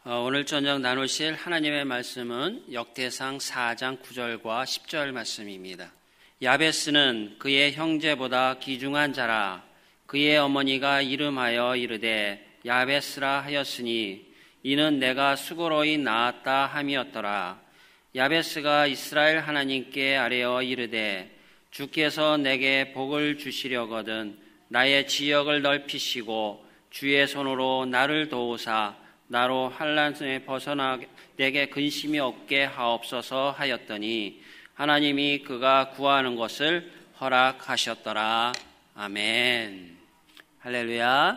오늘 저녁 나누실 하나님의 말씀은 역대상 4장 9절과 10절 말씀입니다. 야베스는 그의 형제보다 귀중한 자라. 그의 어머니가 이름하여 이르되 야베스라 하였으니 이는 내가 수고로이 낳았다 함이었더라. 야베스가 이스라엘 하나님께 아뢰어 이르되 주께서 내게 복을 주시려거든 나의 지역을 넓히시고 주의 손으로 나를 도우사 나로 환난에 벗어나 내게 근심이 없게 하옵소서 하였더니 하나님이 그가 구하는 것을 허락하셨더라. 아멘. 할렐루야.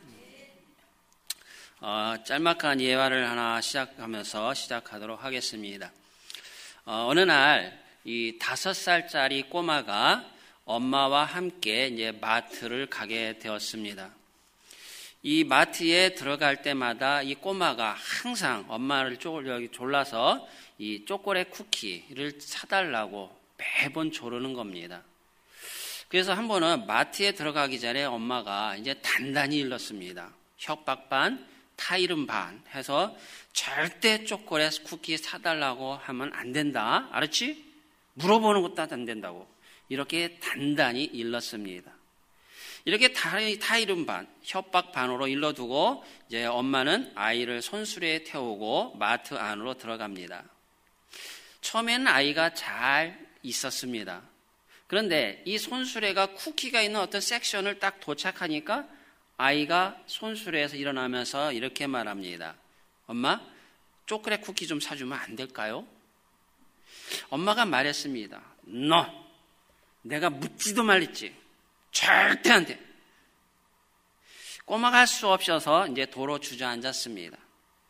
짤막한 예화를 하나 시작하도록 하겠습니다. 어느 날 이 5살짜리 꼬마가 엄마와 함께 이제 마트를 가게 되었습니다. 이 마트에 들어갈 때마다 이 꼬마가 항상 엄마를 졸라서 이 초콜릿 쿠키를 사달라고 매번 조르는 겁니다. 그래서 한 번은 마트에 들어가기 전에 엄마가 이제 단단히 일렀습니다. 협박 반, 타이름 반 해서 절대 초콜릿 쿠키 사달라고 하면 안 된다. 알았지? 물어보는 것도 안 된다고. 이렇게 단단히 일렀습니다. 이렇게 타이름 반, 협박 반으로 일러두고 이제 엄마는 아이를 손수레에 태우고 마트 안으로 들어갑니다. 처음에는 아이가 잘 있었습니다. 그런데 이 손수레가 쿠키가 있는 어떤 섹션을 딱 도착하니까 아이가 손수레에서 일어나면서 이렇게 말합니다. 엄마, 초콜릿 쿠키 좀 사주면 안 될까요? 엄마가 말했습니다. 너, 내가 묻지도 말랬지. 절대 안 돼. 꼬마가 할 수 없어서 이제 도로 주저앉았습니다.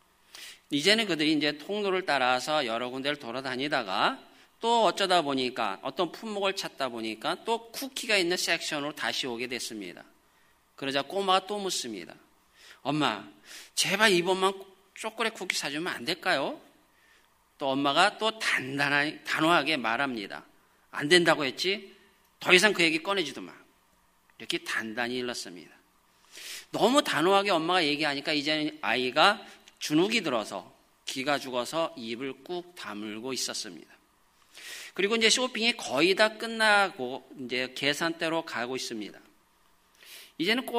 이제는 그들이 이제 통로를 따라서 여러 군데를 돌아다니다가 또 어쩌다 보니까 어떤 품목을 찾다 보니까 또 쿠키가 있는 섹션으로 다시 오게 됐습니다. 그러자 꼬마가 또 묻습니다. 엄마, 제발 이번만 초콜릿 쿠키 사주면 안 될까요? 또 엄마가 또 단호하게 말합니다. 안 된다고 했지? 더 이상 그 얘기 꺼내지도 마. 이렇게 단단히 일렀습니다. 너무 단호하게 엄마가 얘기하니까 이제는 아이가 주눅이 들어서 기가 죽어서 입을 꾹 다물고 있었습니다. 그리고 이제 쇼핑이 거의 다 끝나고 이제 계산대로 가고 있습니다. 이제는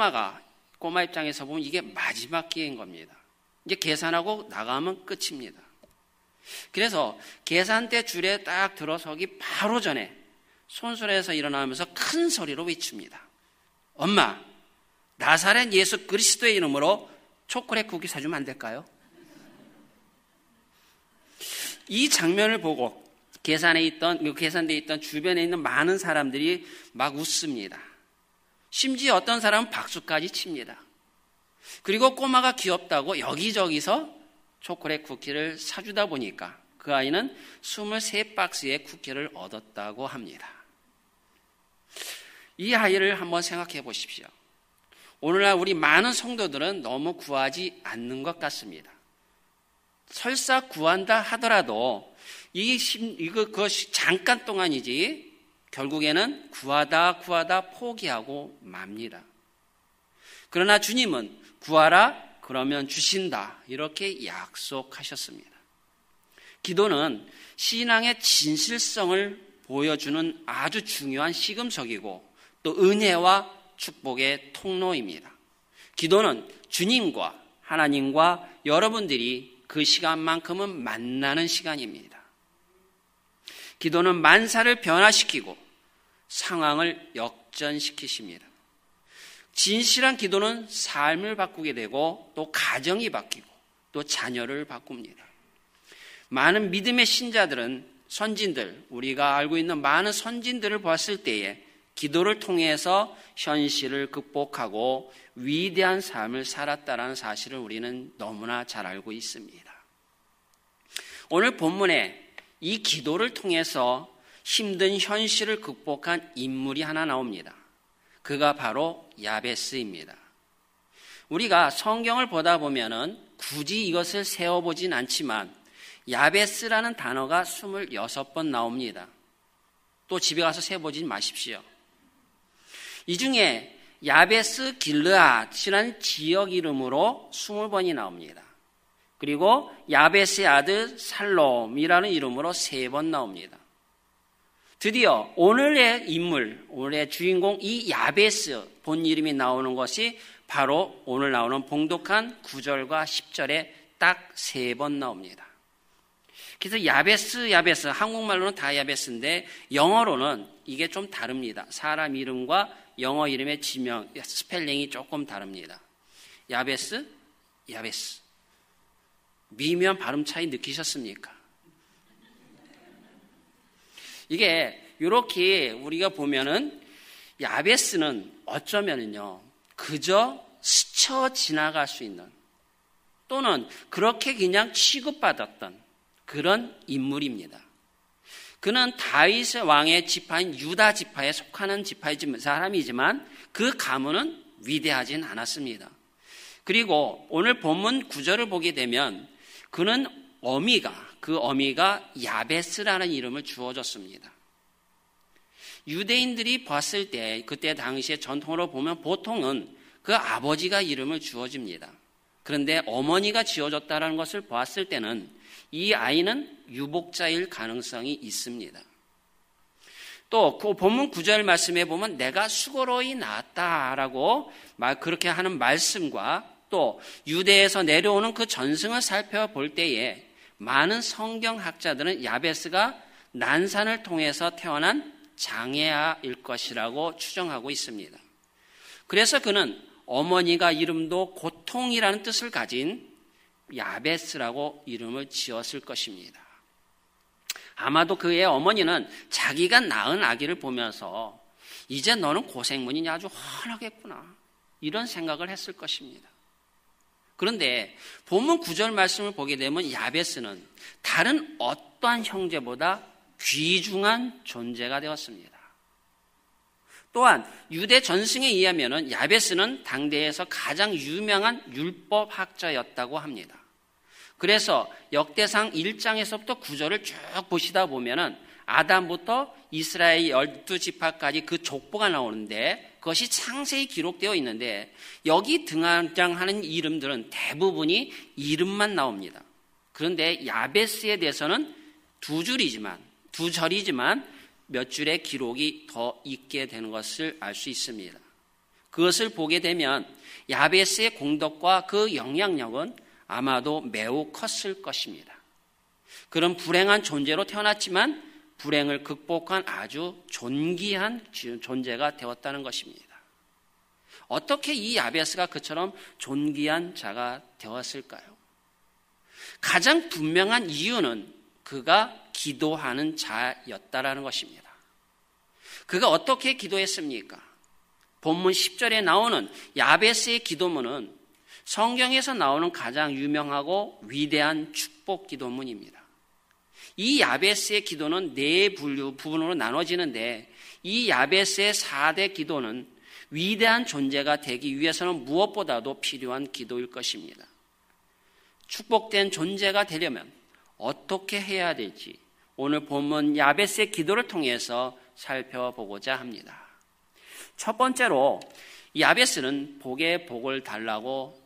꼬마 입장에서 보면 이게 마지막 기회인 겁니다. 이제 계산하고 나가면 끝입니다. 그래서 계산대 줄에 딱 들어서기 바로 전에 손수레에서 일어나면서 큰 소리로 외칩니다. 엄마, 나사렛 예수 그리스도의 이름으로 초콜릿 쿠키 사주면 안 될까요? 이 장면을 보고 계산대에 있던 주변에 있는 많은 사람들이 막 웃습니다. 심지어 어떤 사람은 박수까지 칩니다. 그리고 꼬마가 귀엽다고 여기저기서 초콜릿 쿠키를 사주다 보니까 그 아이는 23박스의 쿠키를 얻었다고 합니다. 이 아이를 한번 생각해 보십시오. 오늘날 우리 많은 성도들은 너무 구하지 않는 것 같습니다. 설사 구한다 하더라도 그것이 잠깐 동안이지 결국에는 구하다 포기하고 맙니다. 그러나 주님은 구하라 그러면 주신다 이렇게 약속하셨습니다. 기도는 신앙의 진실성을 보여주는 아주 중요한 시금석이고 또 은혜와 축복의 통로입니다. 기도는 주님과 하나님과 여러분들이 그 시간만큼은 만나는 시간입니다. 기도는 만사를 변화시키고 상황을 역전시키십니다. 진실한 기도는 삶을 바꾸게 되고 또 가정이 바뀌고 또 자녀를 바꿉니다. 많은 믿음의 신자들은 선진들, 우리가 알고 있는 많은 선진들을 봤을 때에 기도를 통해서 현실을 극복하고 위대한 삶을 살았다는 사실을 우리는 너무나 잘 알고 있습니다. 오늘 본문에 이 기도를 통해서 힘든 현실을 극복한 인물이 하나 나옵니다. 그가 바로 야베스입니다. 우리가 성경을 보다 보면은 굳이 이것을 세워보진 않지만 야베스라는 단어가 26번 나옵니다. 또 집에 가서 세보진 마십시오. 이 중에 야베스 길르앗이라는 지역 이름으로 20번이 나옵니다. 그리고 야베스의 아들 살롬이라는 이름으로 3번 나옵니다. 드디어 오늘의 인물, 오늘의 주인공 이 야베스 본 이름이 나오는 것이 바로 오늘 나오는 봉독한 9절과 10절에 딱 3번 나옵니다. 그래서 야베스, 한국말로는 다 야베스인데 영어로는 이게 좀 다릅니다. 사람 이름과 영어 이름의 지명, 스펠링이 조금 다릅니다. 야베스. 미묘한 발음 차이 느끼셨습니까? 이게 이렇게 우리가 보면은 야베스는 어쩌면은요, 그저 스쳐 지나갈 수 있는 또는 그렇게 그냥 취급받았던 그런 인물입니다. 그는 다윗 왕의 지파인 유다 지파에 속하는 사람이지만 그 가문은 위대하진 않았습니다. 그리고 오늘 본문 9절을 보게 되면 그는 그 어미가 야베스라는 이름을 주어졌습니다. 유대인들이 봤을 때 그때 당시에 전통으로 보면 보통은 그 아버지가 이름을 주어집니다. 그런데 어머니가 지어줬다는 것을 보았을 때는 이 아이는 유복자일 가능성이 있습니다. 또 그 본문 9절 말씀에 보면 내가 수고로이 낳았다라고 그렇게 하는 말씀과 또 유대에서 내려오는 그 전승을 살펴볼 때에 많은 성경학자들은 야베스가 난산을 통해서 태어난 장애아일 것이라고 추정하고 있습니다. 그래서 그는 어머니가 이름도 고통이라는 뜻을 가진 야베스라고 이름을 지었을 것입니다. 아마도 그의 어머니는 자기가 낳은 아기를 보면서 이제 너는 고생문이니 아주 훤하겠구나 이런 생각을 했을 것입니다. 그런데 본문 9절 말씀을 보게 되면 야베스는 다른 어떠한 형제보다 귀중한 존재가 되었습니다. 또한 유대 전승에 의하면 야베스는 당대에서 가장 유명한 율법학자였다고 합니다. 그래서 역대상 1장에서부터 9절을 쭉 보시다 보면은 아담부터 이스라엘 12지파까지 그 족보가 나오는데 그것이 상세히 기록되어 있는데 여기 등장하는 이름들은 대부분이 이름만 나옵니다. 그런데 야베스에 대해서는 두 절이지만 몇 줄의 기록이 더 있게 되는 것을 알 수 있습니다. 그것을 보게 되면 야베스의 공덕과 그 영향력은 아마도 매우 컸을 것입니다. 그런 불행한 존재로 태어났지만 불행을 극복한 아주 존귀한 존재가 되었다는 것입니다. 어떻게 이 야베스가 그처럼 존귀한 자가 되었을까요? 가장 분명한 이유는 그가 기도하는 자였다라는 것입니다. 그가 어떻게 기도했습니까? 본문 10절에 나오는 야베스의 기도문은 성경에서 나오는 가장 유명하고 위대한 축복 기도문입니다. 이 야베스의 기도는 4 부분으로 나눠지는데 이 야베스의 4대 기도는 위대한 존재가 되기 위해서는 무엇보다도 필요한 기도일 것입니다. 축복된 존재가 되려면 어떻게 해야 될지 오늘 본문 야베스의 기도를 통해서 살펴보고자 합니다. 첫 번째로 야베스는 복에 복을 달라고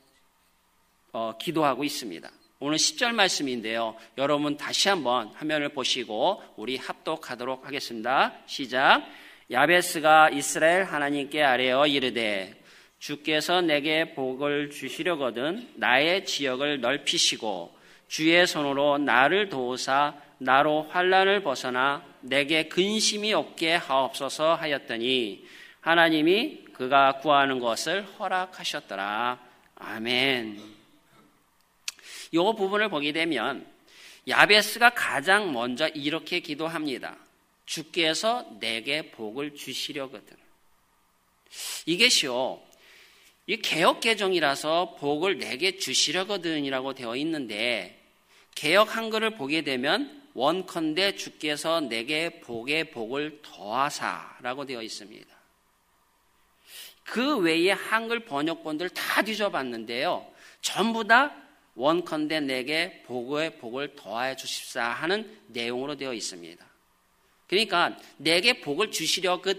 기도하고 있습니다. 오늘 10절 말씀인데요. 여러분 다시 한번 화면을 보시고 우리 합독하도록 하겠습니다. 시작. 야베스가 이스라엘 하나님께 아뢰어 이르되 주께서 내게 복을 주시려거든 나의 지역을 넓히시고 주의 손으로 나를 도우사 나로 환난을 벗어나 내게 근심이 없게 하옵소서 하였더니 하나님이 그가 구하는 것을 허락하셨더라. 아멘. 이 부분을 보게 되면 야베스가 가장 먼저 이렇게 기도합니다. 주께서 내게 복을 주시려거든. 이것이요, 이 개역개정이라서 복을 내게 주시려거든이라고 되어 있는데 개역 한글을 보게 되면 원컨대 주께서 내게 복에 복을 더하사라고 되어 있습니다. 그 외에 한글 번역본들 다 뒤져봤는데요. 전부 다 원컨대 내게 복에 복을 더하여 주십사 하는 내용으로 되어 있습니다. 그러니까 내게 복을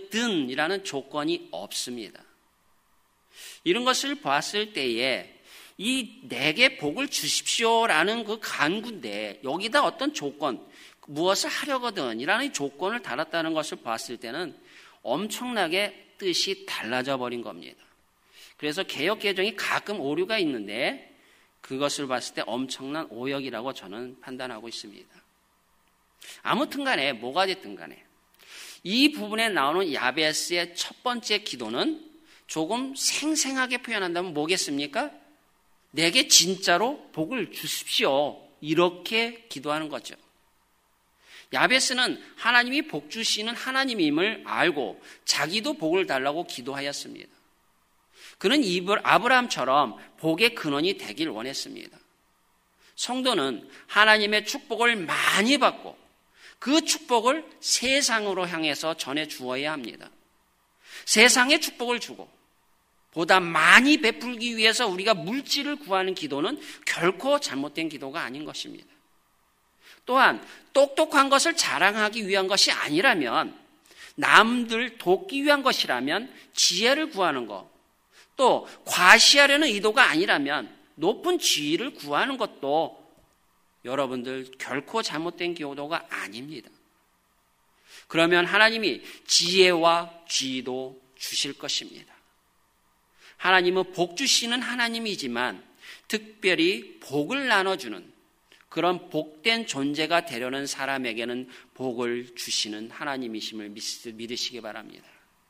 주시려거든이라는 조건이 없습니다. 이런 것을 봤을 때에 이 내게 복을 주십시오라는 그 간구인데 여기다 어떤 조건, 무엇을 하려거든이라는 조건을 달았다는 것을 봤을 때는 엄청나게 뜻이 달라져 버린 겁니다. 그래서 개역 개정이 가끔 오류가 있는데 그것을 봤을 때 엄청난 오역이라고 저는 판단하고 있습니다. 아무튼 간에 뭐가 됐든 간에 이 부분에 나오는 야베스의 첫 번째 기도는 조금 생생하게 표현한다면 뭐겠습니까? 내게 진짜로 복을 주십시오. 이렇게 기도하는 거죠. 야베스는 하나님이 복 주시는 하나님임을 알고 자기도 복을 달라고 기도하였습니다. 그는 아브라함처럼 복의 근원이 되길 원했습니다. 성도는 하나님의 축복을 많이 받고 그 축복을 세상으로 향해서 전해 주어야 합니다. 세상에 축복을 주고 보다 많이 베풀기 위해서 우리가 물질을 구하는 기도는 결코 잘못된 기도가 아닌 것입니다. 또한 똑똑한 것을 자랑하기 위한 것이 아니라면, 남들 돕기 위한 것이라면 지혜를 구하는 것, 또 과시하려는 의도가 아니라면 높은 지위를 구하는 것도 여러분들 결코 잘못된 기도가 아닙니다. 그러면 하나님이 지혜와 지위도 주실 것입니다. 하나님은 복 주시는 하나님이지만 특별히 복을 나눠주는 그런 복된 존재가 되려는 사람에게는 복을 주시는 하나님이심을 믿으시기 바랍니다.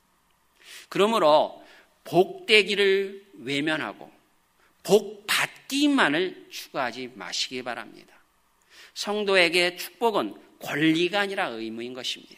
그러므로 복되기를 외면하고 복 받기만을 추구하지 마시기 바랍니다. 성도에게 축복은 권리가 아니라 의무인 것입니다.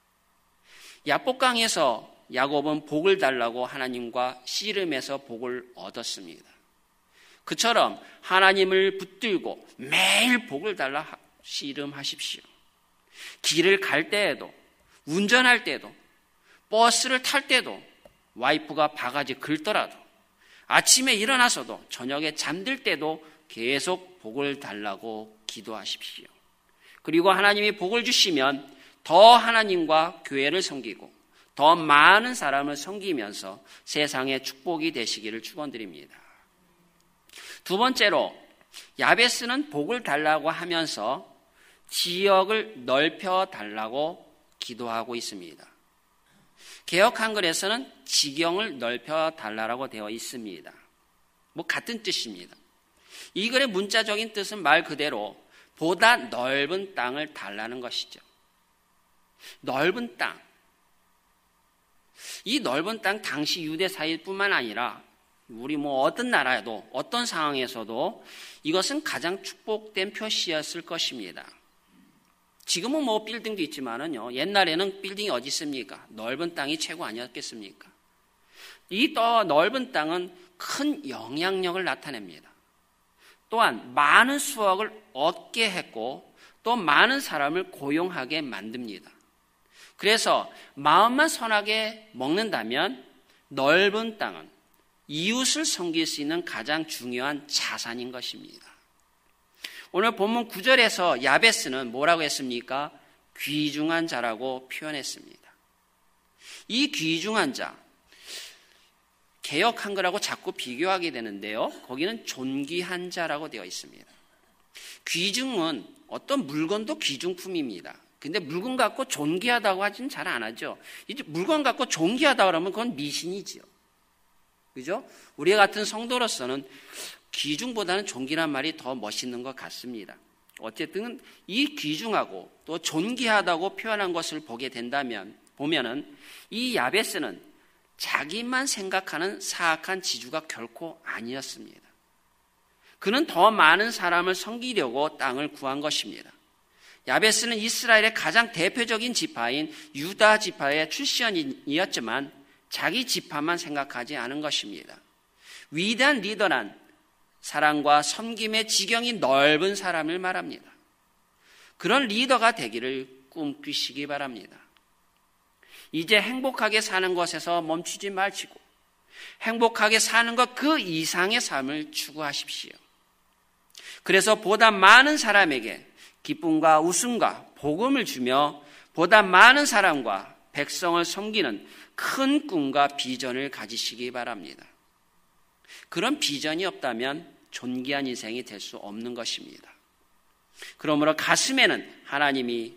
야복강에서 야곱은 복을 달라고 하나님과 씨름해서 복을 얻었습니다. 그처럼 하나님을 붙들고 매일 복을 달라 씨름하십시오. 길을 갈 때에도, 운전할 때도, 버스를 탈 때도, 와이프가 바가지 긁더라도, 아침에 일어나서도, 저녁에 잠들 때도 계속 복을 달라고 기도하십시오. 그리고 하나님이 복을 주시면 더 하나님과 교회를 섬기고 더 많은 사람을 섬기면서 세상의 축복이 되시기를 축원드립니다. 두 번째로, 야베스는 복을 달라고 하면서 지역을 넓혀 달라고 기도하고 있습니다. 개역 한글에서는 지경을 넓혀 달라고 되어 있습니다. 같은 뜻입니다. 이 글의 문자적인 뜻은 말 그대로 보다 넓은 땅을 달라는 것이죠. 넓은 땅. 이 넓은 땅 당시 유대 사회뿐만 아니라 우리 어떤 나라에도 어떤 상황에서도 이것은 가장 축복된 표시였을 것입니다. 지금은 빌딩도 있지만은요, 옛날에는 빌딩이 어디 있습니까? 넓은 땅이 최고 아니었겠습니까? 이 더 넓은 땅은 큰 영향력을 나타냅니다. 또한 많은 수확을 얻게 했고 또 많은 사람을 고용하게 만듭니다. 그래서 마음만 선하게 먹는다면 넓은 땅은 이웃을 섬길 수 있는 가장 중요한 자산인 것입니다. 오늘 본문 9절에서 야베스는 뭐라고 했습니까? 귀중한 자라고 표현했습니다. 이 귀중한 자, 개역 한글하고 자꾸 비교하게 되는데요. 거기는 존귀한 자라고 되어 있습니다. 귀중은 어떤 물건도 귀중품입니다. 근데 물건 갖고 존귀하다고 하지는 잘 안 하죠. 이제 물건 갖고 존귀하다고 하면 그건 미신이지요. 그죠? 우리 같은 성도로서는 귀중보다는 존귀란 말이 더 멋있는 것 같습니다. 어쨌든 이 귀중하고 또 존귀하다고 표현한 것을 보게 된다면, 보면은 이 야베스는 자기만 생각하는 사악한 지주가 결코 아니었습니다. 그는 더 많은 사람을 섬기려고 땅을 구한 것입니다. 야베스는 이스라엘의 가장 대표적인 지파인 유다 지파의 출신이었지만 자기 지파만 생각하지 않은 것입니다. 위대한 리더란 사랑과 섬김의 지경이 넓은 사람을 말합니다. 그런 리더가 되기를 꿈꾸시기 바랍니다. 이제 행복하게 사는 것에서 멈추지 마시고 행복하게 사는 것 그 이상의 삶을 추구하십시오. 그래서 보다 많은 사람에게 기쁨과 웃음과 복음을 주며 보다 많은 사람과 백성을 섬기는 큰 꿈과 비전을 가지시기 바랍니다. 그런 비전이 없다면 존귀한 인생이 될 수 없는 것입니다. 그러므로 가슴에는 하나님이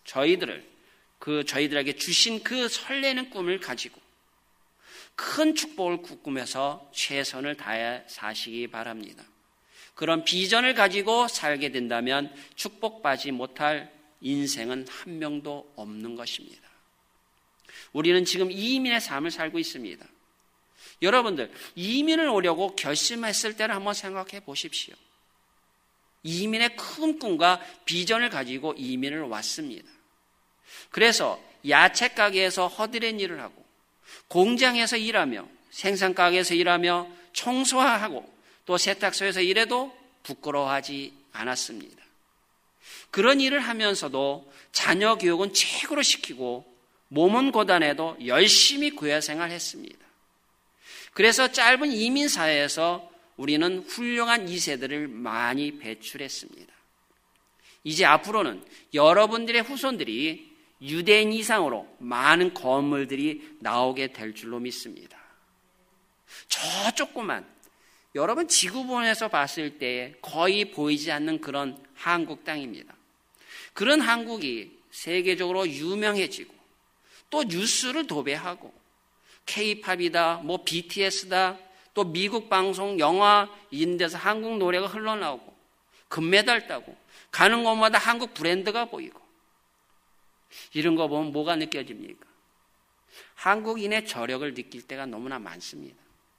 저희들에게 주신 그 설레는 꿈을 가지고 큰 축복을 꿈꾸면서 최선을 다해 사시기 바랍니다. 그런 비전을 가지고 살게 된다면 축복받지 못할 인생은 한 명도 없는 것입니다. 우리는 지금 이민의 삶을 살고 있습니다. 여러분들, 이민을 오려고 결심했을 때를 한번 생각해 보십시오. 이민의 큰 꿈과 비전을 가지고 이민을 왔습니다. 그래서 야채 가게에서 허드렛 일을 하고 공장에서 일하며 생산가게에서 일하며 청소하고 또 세탁소에서 일해도 부끄러워하지 않았습니다. 그런 일을 하면서도 자녀 교육은 최고로 시키고 몸은 고단해도 열심히 교회 생활했습니다. 그래서 짧은 이민사회에서 우리는 훌륭한 2세들을 많이 배출했습니다. 이제 앞으로는 여러분들의 후손들이 유대인 이상으로 많은 건물들이 나오게 될 줄로 믿습니다. 저 조그만 여러분 지구본에서 봤을 때 거의 보이지 않는 그런 한국 땅입니다. 그런 한국이 세계적으로 유명해지고 또 뉴스를 도배하고 K-팝이다, BTS다, 또 미국 방송, 영화 이런 데서 한국 노래가 흘러나오고 금메달 따고 가는 곳마다 한국 브랜드가 보이고 이런 거 보면 뭐가 느껴집니까? 한국인의 저력을 느낄 때가 너무나 많습니다.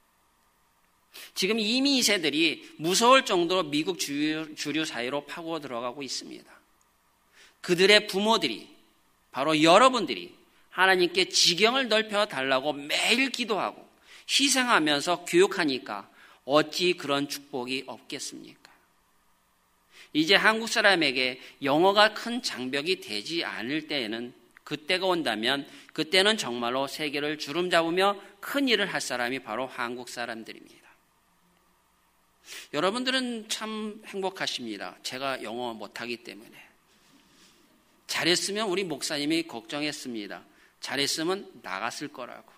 지금 이미 2세들이 무서울 정도로 미국 주류 사회로 파고 들어가고 있습니다. 그들의 부모들이 바로 여러분들이 하나님께 지경을 넓혀 달라고 매일 기도하고 희생하면서 교육하니까 어찌 그런 축복이 없겠습니까? 이제 한국 사람에게 영어가 큰 장벽이 되지 않을 때에는 그때가 온다면 그때는 정말로 세계를 주름잡으며 큰 일을 할 사람이 바로 한국 사람들입니다. 여러분들은 참 행복하십니다. 제가 영어 못하기 때문에. 잘했으면 우리 목사님이 걱정했습니다. 잘했으면 나갔을 거라고.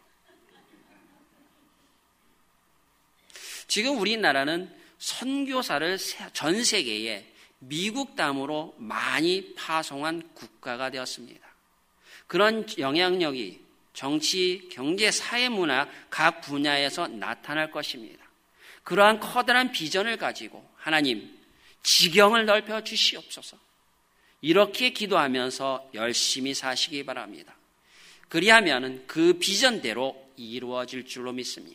지금 우리나라는 선교사를 전 세계에 미국 담으로 많이 파송한 국가가 되었습니다. 그런 영향력이 정치, 경제, 사회, 문화 각 분야에서 나타날 것입니다. 그러한 커다란 비전을 가지고 하나님 지경을 넓혀 주시옵소서. 이렇게 기도하면서 열심히 사시기 바랍니다. 그리하면 그 비전대로 이루어질 줄로 믿습니다.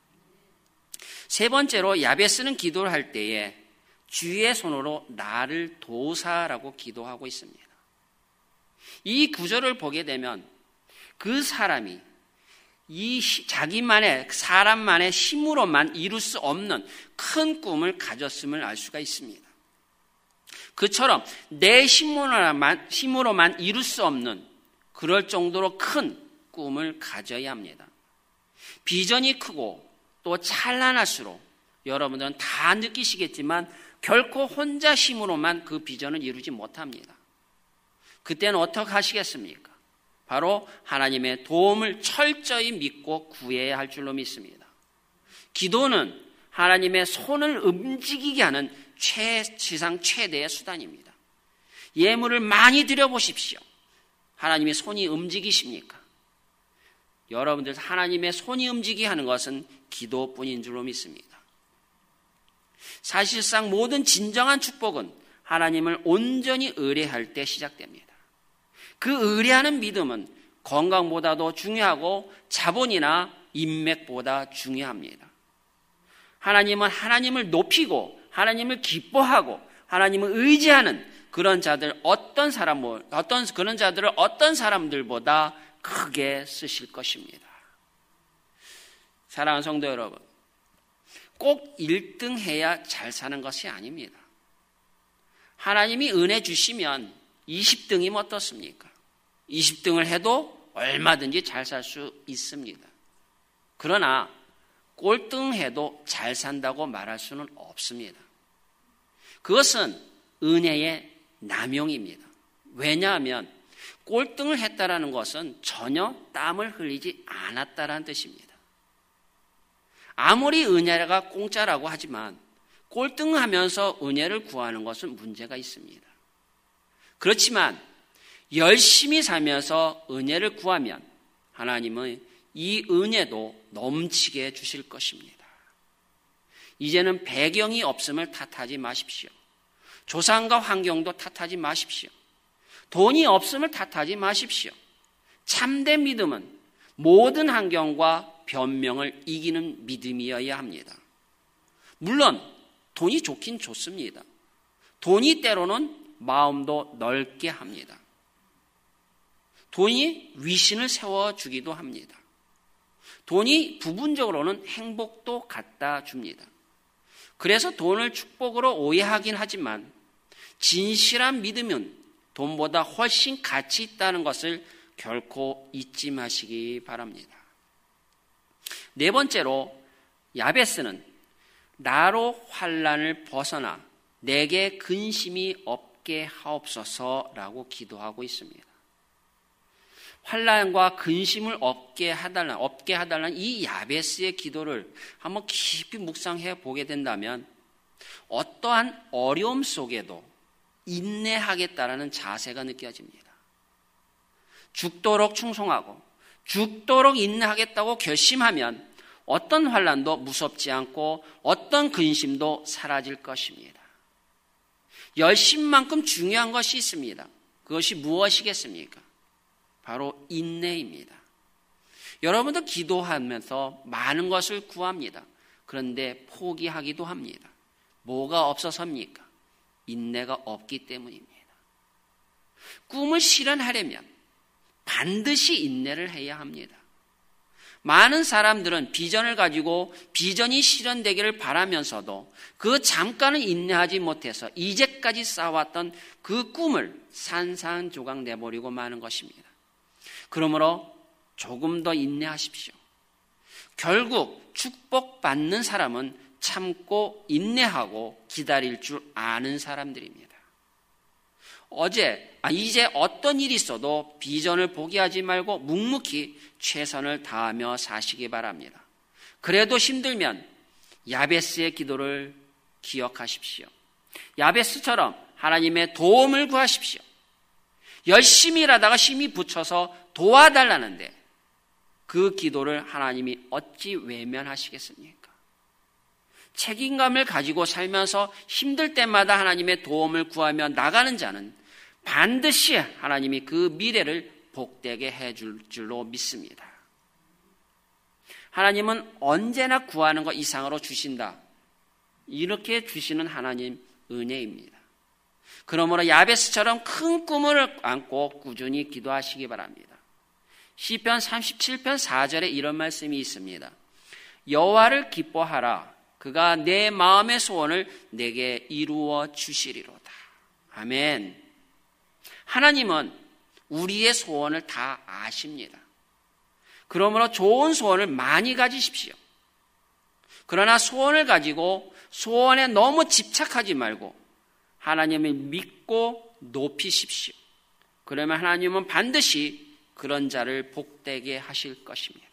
세 번째로 야베스는 기도를 할 때에 주의 손으로 나를 도우사라고 기도하고 있습니다. 이 구절을 보게 되면 그 사람이 자기만의 사람만의 힘으로만 이룰 수 없는 큰 꿈을 가졌음을 알 수가 있습니다. 그처럼 내 힘으로만 이룰 수 없는 그럴 정도로 큰 꿈을 가져야 합니다. 비전이 크고 또 찬란할수록 여러분들은 다 느끼시겠지만 결코 혼자 힘으로만 그 비전을 이루지 못합니다. 그때는 어떻게 하시겠습니까? 바로 하나님의 도움을 철저히 믿고 구해야 할 줄로 믿습니다. 기도는 하나님의 손을 움직이게 하는 지상 최대의 수단입니다. 예물을 많이 드려보십시오. 하나님의 손이 움직이십니까? 여러분들 하나님의 손이 움직이게 하는 것은 기도뿐인 줄로 믿습니다. 사실상 모든 진정한 축복은 하나님을 온전히 의뢰할 때 시작됩니다. 그 의뢰하는 믿음은 건강보다도 중요하고 자본이나 인맥보다 중요합니다. 하나님은 하나님을 높이고 하나님을 기뻐하고 하나님을 의지하는 그런 자들을 어떤 사람들보다 크게 쓰실 것입니다. 사랑하는 성도 여러분, 꼭 1등 해야 잘 사는 것이 아닙니다. 하나님이 은혜 주시면 20등이면 어떻습니까? 20등을 해도 얼마든지 잘 살 수 있습니다. 그러나 꼴등해도 잘 산다고 말할 수는 없습니다. 그것은 은혜의 남용입니다. 왜냐하면 꼴등을 했다라는 것은 전혀 땀을 흘리지 않았다라는 뜻입니다. 아무리 은혜가 공짜라고 하지만 꼴등하면서 은혜를 구하는 것은 문제가 있습니다. 그렇지만 열심히 살면서 은혜를 구하면 하나님은 이 은혜도 넘치게 해주실 것입니다. 이제는 배경이 없음을 탓하지 마십시오. 조상과 환경도 탓하지 마십시오. 돈이 없음을 탓하지 마십시오. 참된 믿음은 모든 환경과 변명을 이기는 믿음이어야 합니다. 물론 돈이 좋긴 좋습니다. 돈이 때로는 마음도 넓게 합니다. 돈이 위신을 세워주기도 합니다. 돈이 부분적으로는 행복도 갖다 줍니다. 그래서 돈을 축복으로 오해하긴 하지만 진실한 믿음은 돈보다 훨씬 가치 있다는 것을 결코 잊지 마시기 바랍니다. 네 번째로 야베스는 나로 환난을 벗어나 내게 근심이 없게 하옵소서라고 기도하고 있습니다. 환난과 근심을 없게 해달라는 이 야베스의 기도를 한번 깊이 묵상해 보게 된다면 어떠한 어려움 속에도 인내하겠다라는 자세가 느껴집니다. 죽도록 충성하고 죽도록 인내하겠다고 결심하면 어떤 환난도 무섭지 않고 어떤 근심도 사라질 것입니다. 열심만큼 중요한 것이 있습니다. 그것이 무엇이겠습니까? 바로 인내입니다. 여러분도 기도하면서 많은 것을 구합니다. 그런데 포기하기도 합니다. 뭐가 없어서입니까? 인내가 없기 때문입니다. 꿈을 실현하려면 반드시 인내를 해야 합니다. 많은 사람들은 비전을 가지고 비전이 실현되기를 바라면서도 그 잠깐은 인내하지 못해서 이제까지 쌓아왔던 그 꿈을 산산조각 내버리고 마는 것입니다. 그러므로 조금 더 인내하십시오. 결국 축복받는 사람은 참고 인내하고 기다릴 줄 아는 사람들입니다. 이제 어떤 일이 있어도 비전을 포기하지 말고 묵묵히 최선을 다하며 사시기 바랍니다. 그래도 힘들면 야베스의 기도를 기억하십시오. 야베스처럼 하나님의 도움을 구하십시오. 열심히 일하다가 힘이 붙여서 도와달라는데 그 기도를 하나님이 어찌 외면하시겠습니까? 책임감을 가지고 살면서 힘들 때마다 하나님의 도움을 구하며 나가는 자는 반드시 하나님이 그 미래를 복되게 해줄 줄로 믿습니다. 하나님은 언제나 구하는 것 이상으로 주신다. 이렇게 주시는 하나님 은혜입니다. 그러므로 야베스처럼 큰 꿈을 안고 꾸준히 기도하시기 바랍니다. 시편 37편 4절에 이런 말씀이 있습니다. 여호와를 기뻐하라. 그가 내 마음의 소원을 내게 이루어 주시리로다. 아멘. 하나님은 우리의 소원을 다 아십니다. 그러므로 좋은 소원을 많이 가지십시오. 그러나 소원을 가지고 소원에 너무 집착하지 말고 하나님을 믿고 높이십시오. 그러면 하나님은 반드시 그런 자를 복되게 하실 것입니다.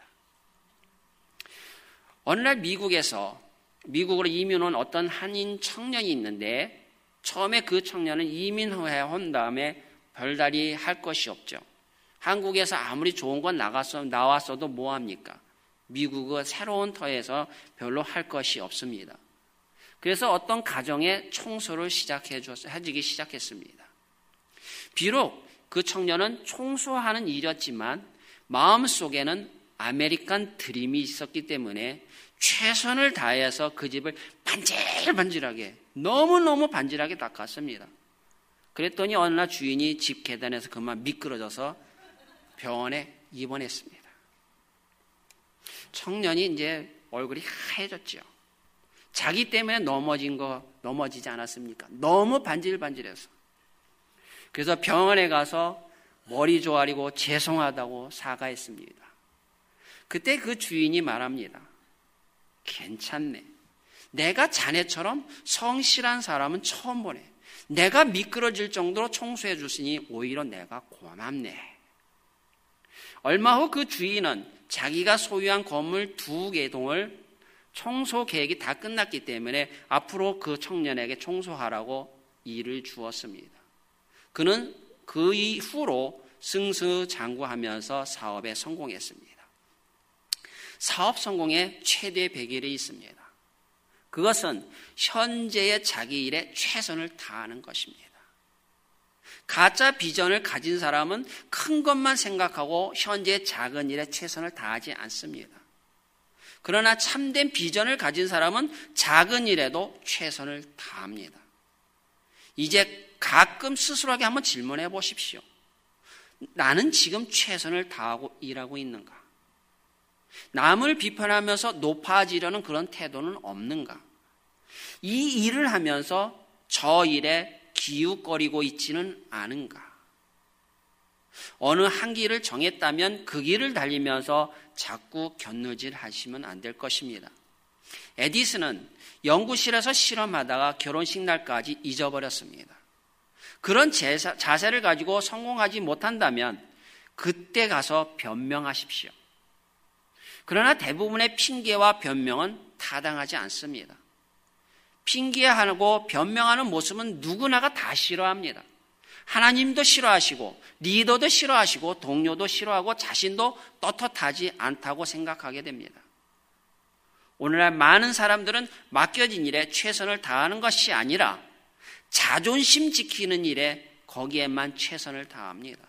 어느 날 미국으로 이민 온 어떤 한인 청년이 있는데 처음에 그 청년은 이민해 온 다음에 별다리 할 것이 없죠. 한국에서 아무리 좋은 건 나왔어도 뭐합니까? 미국의 새로운 터에서 별로 할 것이 없습니다. 그래서 어떤 가정에 청소를 해주기 시작했습니다. 비록 그 청년은 청소하는 일이었지만 마음속에는 아메리칸 드림이 있었기 때문에 최선을 다해서 그 집을 반질반질하게 너무너무 반질하게 닦았습니다. 그랬더니 어느 날 주인이 집 계단에서 그만 미끄러져서 병원에 입원했습니다. 청년이 이제 얼굴이 하얘졌죠. 자기 때문에 넘어지지 않았습니까? 너무 반질반질해서. 그래서 병원에 가서 머리 조아리고 죄송하다고 사과했습니다. 그때 그 주인이 말합니다. 괜찮네. 내가 자네처럼 성실한 사람은 처음 보네. 내가 미끄러질 정도로 청소해 줬으니 오히려 내가 고맙네. 얼마 후 그 주인은 자기가 소유한 건물 2개 동을 청소 계획이 다 끝났기 때문에 앞으로 그 청년에게 청소하라고 일을 주었습니다. 그는 그 이후로 승승장구하면서 사업에 성공했습니다. 사업 성공의 최대 비결이 있습니다. 그것은 현재의 자기 일에 최선을 다하는 것입니다. 가짜 비전을 가진 사람은 큰 것만 생각하고 현재의 작은 일에 최선을 다하지 않습니다. 그러나 참된 비전을 가진 사람은 작은 일에도 최선을 다합니다. 이제 가끔 스스로에게 한번 질문해 보십시오. 나는 지금 최선을 다하고 일하고 있는가? 남을 비판하면서 높아지려는 그런 태도는 없는가? 이 일을 하면서 저 일에 기웃거리고 있지는 않은가? 어느 한 길을 정했다면 그 길을 달리면서 자꾸 곁눈질 하시면 안 될 것입니다. 에디슨은 연구실에서 실험하다가 결혼식 날까지 잊어버렸습니다. 그런 자세를 가지고 성공하지 못한다면 그때 가서 변명하십시오. 그러나 대부분의 핑계와 변명은 타당하지 않습니다. 핑계하고 변명하는 모습은 누구나가 다 싫어합니다. 하나님도 싫어하시고 리더도 싫어하시고 동료도 싫어하고 자신도 떳떳하지 않다고 생각하게 됩니다. 오늘날 많은 사람들은 맡겨진 일에 최선을 다하는 것이 아니라 자존심 지키는 일에 거기에만 최선을 다합니다.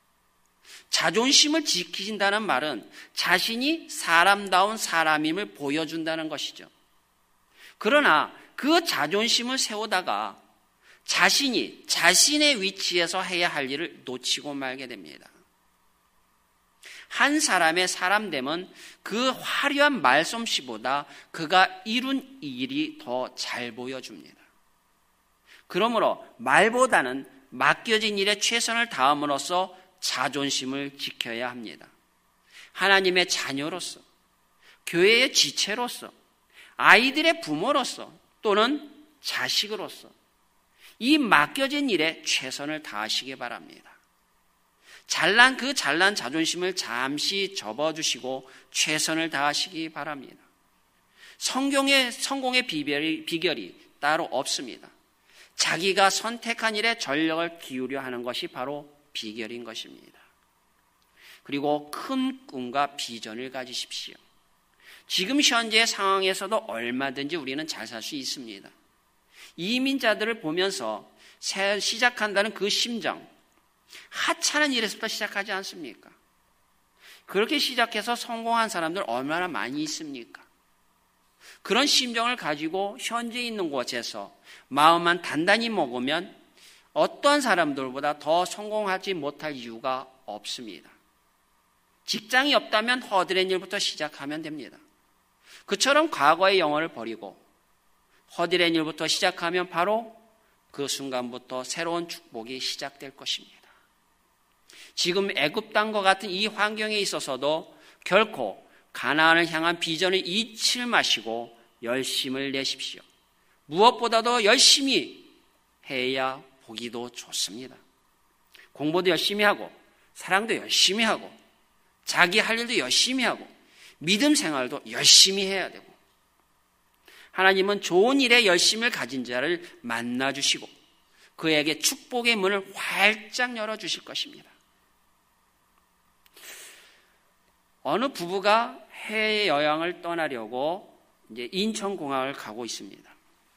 자존심을 지키신다는 말은 자신이 사람다운 사람임을 보여준다는 것이죠. 그러나 그 자존심을 세우다가 자신이 자신의 위치에서 해야 할 일을 놓치고 말게 됩니다. 한 사람의 사람됨은 그 화려한 말솜씨보다 그가 이룬 일이 더 잘 보여줍니다. 그러므로 말보다는 맡겨진 일에 최선을 다함으로써 자존심을 지켜야 합니다. 하나님의 자녀로서, 교회의 지체로서, 아이들의 부모로서 또는 자식으로서 이 맡겨진 일에 최선을 다하시기 바랍니다. 잘난 자존심을 잠시 접어주시고 최선을 다하시기 바랍니다. 성공의 비결이 따로 없습니다. 자기가 선택한 일에 전력을 기울여 하는 것이 바로 비결인 것입니다. 그리고 큰 꿈과 비전을 가지십시오. 지금 현재의 상황에서도 얼마든지 우리는 잘 살 수 있습니다. 이민자들을 보면서 시작한다는 그 심정, 하찮은 일에서부터 시작하지 않습니까? 그렇게 시작해서 성공한 사람들 얼마나 많이 있습니까? 그런 심정을 가지고 현재 있는 곳에서 마음만 단단히 먹으면 어떠한 사람들보다 더 성공하지 못할 이유가 없습니다. 직장이 없다면 허드렛 일부터 시작하면 됩니다. 그처럼 과거의 영혼을 버리고 허드렛 일부터 시작하면 바로 그 순간부터 새로운 축복이 시작될 것입니다. 지금 애굽 땅과 같은 이 환경에 있어서도 결코 가나안을 향한 비전을 잊지 마시고 열심을 내십시오. 무엇보다도 열심히 해야 보기도 좋습니다. 공부도 열심히 하고 사랑도 열심히 하고 자기 할 일도 열심히 하고 믿음 생활도 열심히 해야 되고 하나님은 좋은 일에 열심을 가진 자를 만나주시고 그에게 축복의 문을 활짝 열어주실 것입니다. 어느 부부가 해외여행을 떠나려고 이제 인천공항을 가고 있습니다.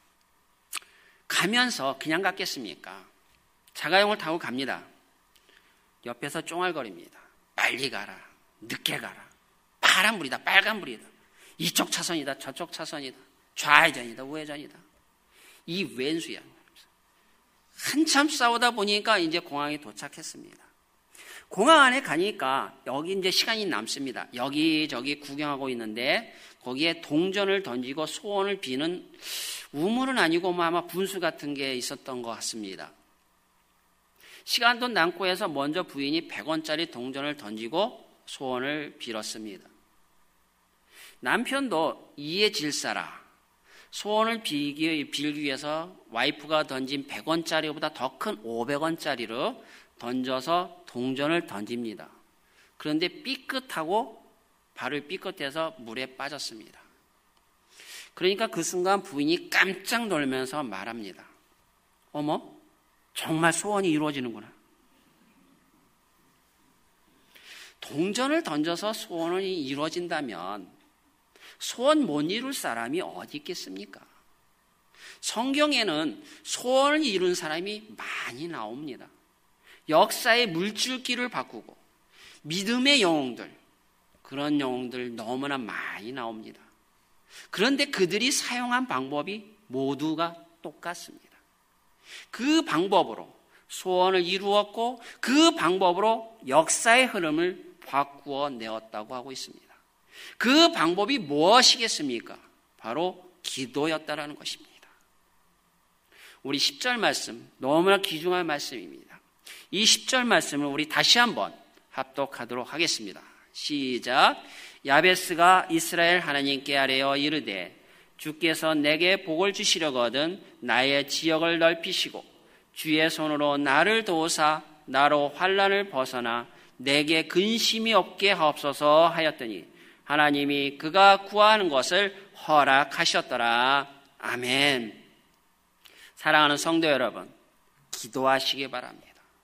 가면서 그냥 갔겠습니까? 자가용을 타고 갑니다. 옆에서 쫑알거립니다. 빨리 가라. 늦게 가라. 파란불이다. 빨간불이다. 이쪽 차선이다. 저쪽 차선이다. 좌회전이다. 우회전이다. 이 왼수야. 한참 싸우다 보니까 이제 공항에 도착했습니다. 공항 안에 가니까 여기 이제 시간이 남습니다. 여기저기 구경하고 있는데 거기에 동전을 던지고 소원을 비는 우물은 아니고 아마 분수 같은 게 있었던 것 같습니다. 시간도 남고 해서 먼저 부인이 100원짜리 동전을 던지고 소원을 빌었습니다. 남편도 이에 질사라 소원을 빌기 위해서 와이프가 던진 100원짜리보다 더 큰 500원짜리로 던져서 동전을 던집니다. 그런데 삐끗하고 발을 삐끗해서 물에 빠졌습니다. 그러니까 그 순간 부인이 깜짝 놀면서 말합니다. 어머, 정말 소원이 이루어지는구나. 동전을 던져서 소원이 이루어진다면 소원 못 이룰 사람이 어디 있겠습니까? 성경에는 소원을 이룬 사람이 많이 나옵니다. 역사의 물줄기를 바꾸고 믿음의 영웅들, 그런 영웅들 너무나 많이 나옵니다. 그런데 그들이 사용한 방법이 모두가 똑같습니다. 그 방법으로 소원을 이루었고 그 방법으로 역사의 흐름을 바꾸어 내었다고 하고 있습니다. 그 방법이 무엇이겠습니까? 바로 기도였다라는 것입니다. 우리 10절 말씀, 너무나 귀중한 말씀입니다. 이 10절 말씀을 우리 다시 한번 합독하도록 하겠습니다. 시작. 야베스가 이스라엘 하나님께 아뢰어 이르되 주께서 내게 복을 주시려거든 나의 지역을 넓히시고 주의 손으로 나를 도우사 나로 환난을 벗어나 내게 근심이 없게 하옵소서 하였더니 하나님이 그가 구하는 것을 허락하셨더라. 아멘. 사랑하는 성도 여러분, 기도하시기 바랍니다.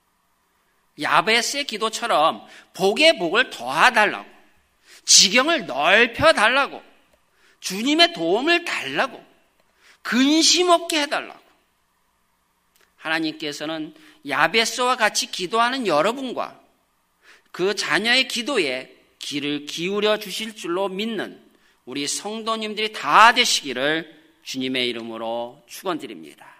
야베스의 기도처럼 복의 복을 더하달라고, 지경을 넓혀달라고, 주님의 도움을 달라고, 근심 없게 해달라고. 하나님께서는 야베스와 같이 기도하는 여러분과 그 자녀의 기도에 귀를 기울여 주실 줄로 믿는 우리 성도님들이 다 되시기를 주님의 이름으로 축원드립니다.